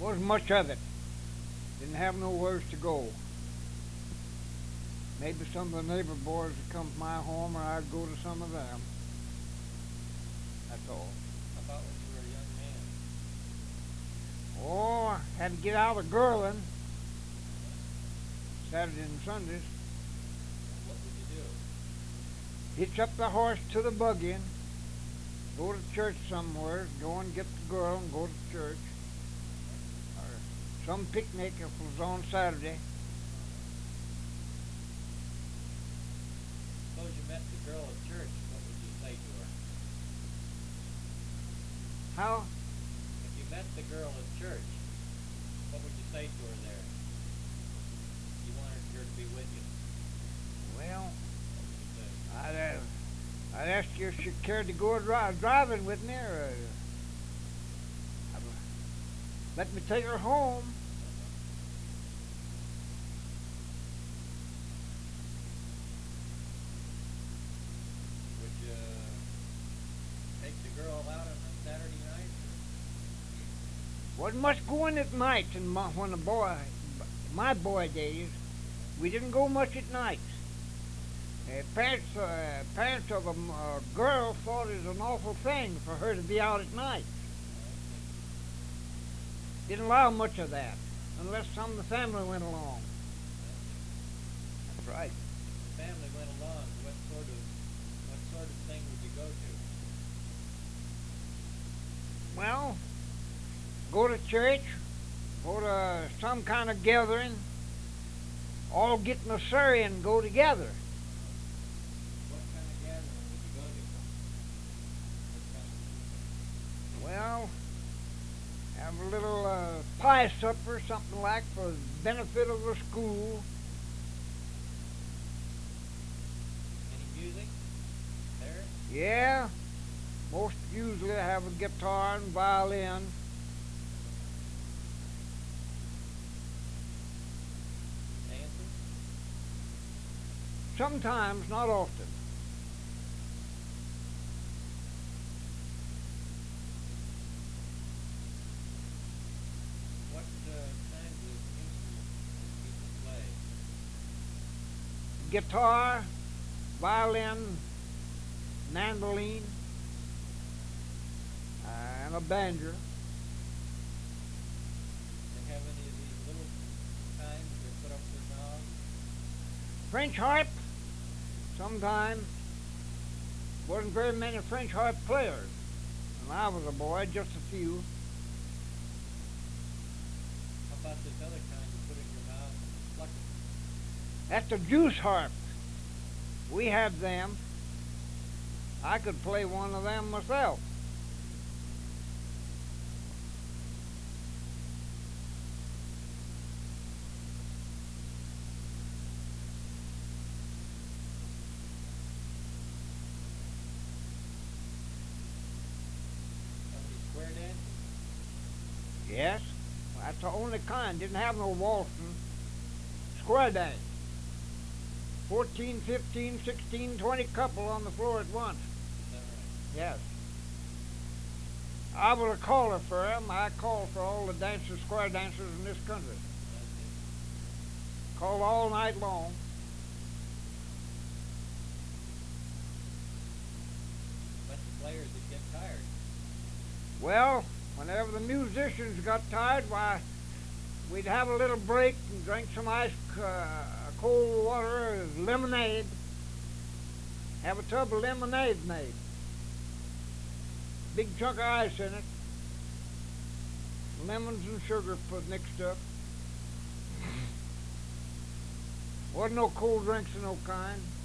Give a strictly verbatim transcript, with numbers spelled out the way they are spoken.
Wasn't much of it. Didn't have nowhere to go. Maybe some of the neighbor boys would come to my home, or I'd go to some of them. That's all. How about when you were a young man? Oh, I had to get out of girling Saturday and Sundays. What would you do? Hitch up the horse to the buggy and go to church somewhere, go and get the girl and go to church. Or some picnic if it was on Saturday. Suppose you met the girl at church, what would you say to her? How? If you met the girl at church, what would you say to her there? You wanted her to be with you. Well, What would you say? I'd, uh, I'd ask you if she cared to go dri- driving with me, or uh, I'd let me take her home. Would you take the girl out on a Saturday night? Wasn't much going at night in my, when the boy, my boy days. We didn't go much at night. Uh, parents, uh, parents of a uh, girl thought it was an awful thing for her to be out at night. Didn't allow much of that, unless some of the family went along. That's right. If the family went along, what sort of what sort of thing would you go to? Well, go to church, go to some kind of gathering, all get in a surrey and go together. What kind of gathering would you go to? What kind of Well, have a little uh, pie supper, something like, for the benefit of the school. Any music there? Yeah, most usually have a guitar and violin. Dancing? Sometimes, not often. What uh, kinds of instruments do people play? Guitar, violin, mandolin, uh, and a banjo. They have any of these little kinds that put up their mouths? French harp, sometimes. Wasn't very many French harp players. When I was a boy, just a few. How about this other kind you put in your mouth and pluck it? That's the juice harp. We had them. I could play one of them myself. Somebody square dancing? Yes, that's the only kind. Didn't have no waltzing. Square dance. fourteen, fifteen, sixteen, twenty couple on the floor at once. Is that right? Yes. I was a caller for them. I called for all the dancers, square dancers in this country. That's it. Called all night long. But the players that get tired. Well, whenever the musicians got tired, why, we'd have a little break and drink some ice, uh, cold water, lemonade. Have a tub of lemonade made. Big chunk of ice in it. Lemons and sugar put mixed up. Wasn't no cold drinks of no kind.